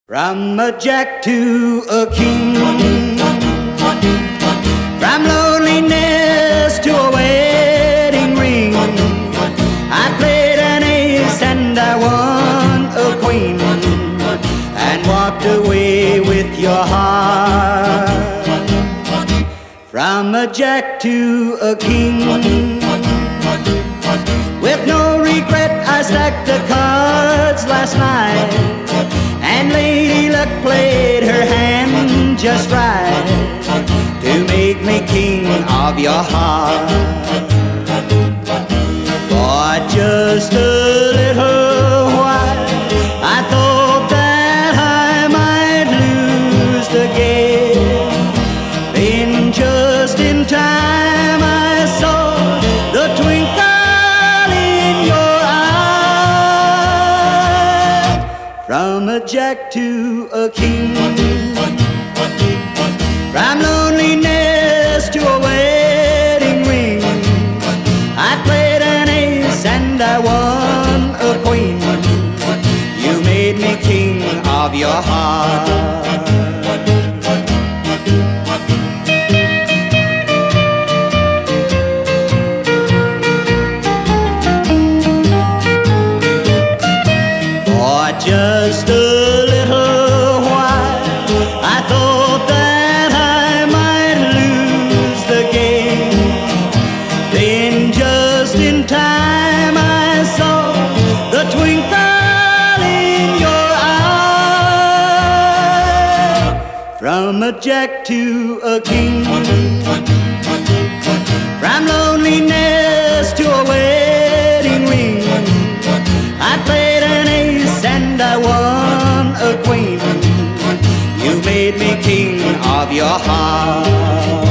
From a jack to a king, from loneliness to a wedding ring, I played an ace and I won a queen, and walked away with your heart. From a jack to a king, with no regret I stacked the cards last night, and Lady Luck played her hand just right to make me king of your heart. For just a little while I thought that I might lose the game. Then just in time I saw the twinkle in your eye. From a jack to a king, from loneliness to a wedding ring, I played an ace and I won a queen. You made me king of your heart. For just a little while I thought that I might lose the game. Then just in time I saw the twinkle in your eye. From a jack to a king, from loneliness to a wedding ring, I played an ace and I won a queen. You made me king of your heart.